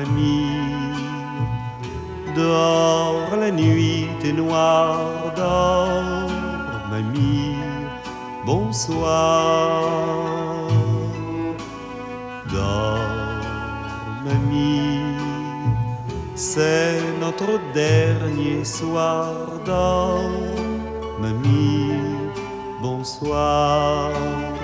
mamie. Dors, la nuit est noire, dors, mamie, bonsoir. Dors, mamie, c'est notre dernier soir. Dors, mamie, bonsoir.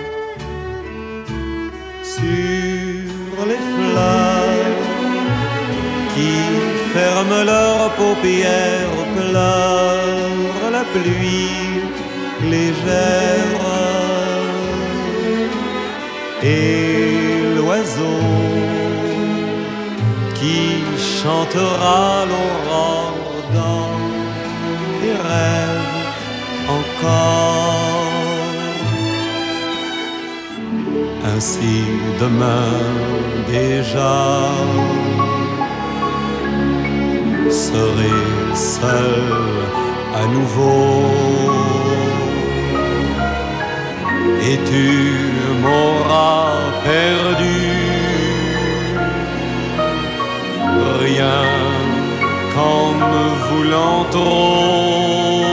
Sur les fleurs qui ferment leurs paupières, pleure la pluie légère. Et l'oiseau qui chantera l'aurore dans les rêves encore. Ainsi demain déjà serai seul à nouveau et tu m'auras perdu. Rien qu'en me voulant trop,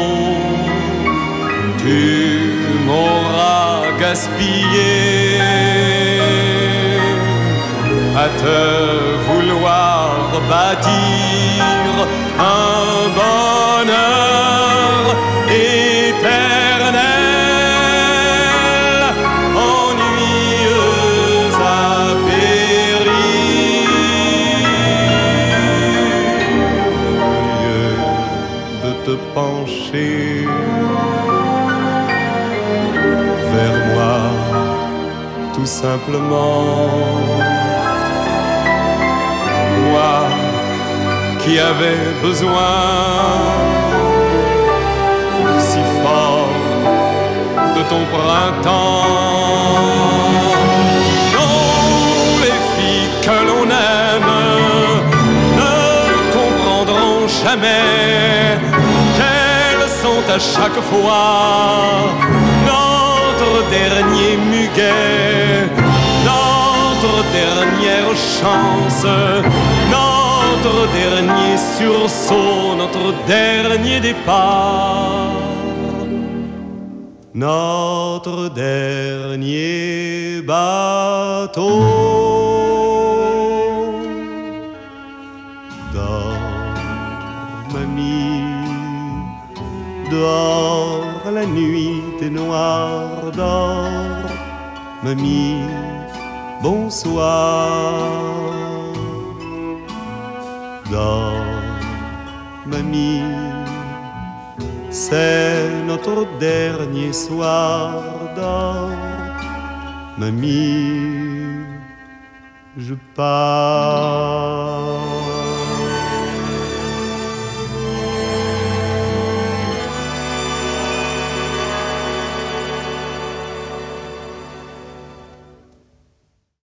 tu m'auras gaspillé à te vouloir bâtir un bonheur éternel, ennuyeux à périr. Au lieu de te pencher vers moi, tout simplement, moi qui avais besoin si fort de ton printemps. Non, les filles que l'on aime ne comprendront jamais qu'elles sont à chaque fois notre dernier muguet, notre dernière chance, notre dernier sursaut, notre dernier départ, notre dernier bateau. Dors, mamie, dors, la nuit est noire, dors, mamie, bonsoir. Dors, mamie, c'est notre dernier soir. Dors, mamie, je pars.